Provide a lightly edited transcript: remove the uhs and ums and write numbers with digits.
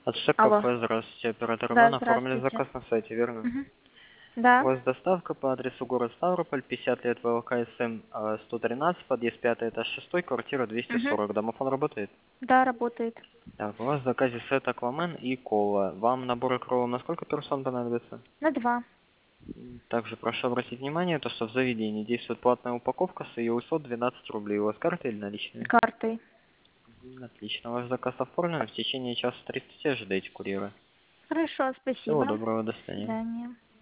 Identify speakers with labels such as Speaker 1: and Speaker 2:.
Speaker 1: От ШКП,
Speaker 2: Алло.
Speaker 1: здравствуйте, оператор
Speaker 2: Да,
Speaker 1: Иван, оформили
Speaker 2: здравствуйте.
Speaker 1: заказ на сайте, верно?
Speaker 2: Мгм.
Speaker 1: У
Speaker 2: Да.
Speaker 1: вас доставка по адресу город Ставрополь, 50 лет ВЛК СМ 113, подъезд 5 этаж 6, квартира
Speaker 2: Мгм.
Speaker 1: 240. Домофон работает?
Speaker 2: Да, работает.
Speaker 1: Так, у вас в заказе сет Аквамен и кола. Вам набор кролла на сколько персон понадобится?
Speaker 2: На 2.
Speaker 1: Также прошу обратить внимание, то, что в заведении действует платная упаковка с ее высот 12 рублей. У вас карта или наличные?
Speaker 2: Картой.
Speaker 1: Отлично, ваш заказ оформлен. В течение часа 30 ожидайте курьера.
Speaker 2: Хорошо,
Speaker 1: Всего
Speaker 2: спасибо.
Speaker 1: доброго, до
Speaker 2: До
Speaker 1: свидания.
Speaker 2: свидания.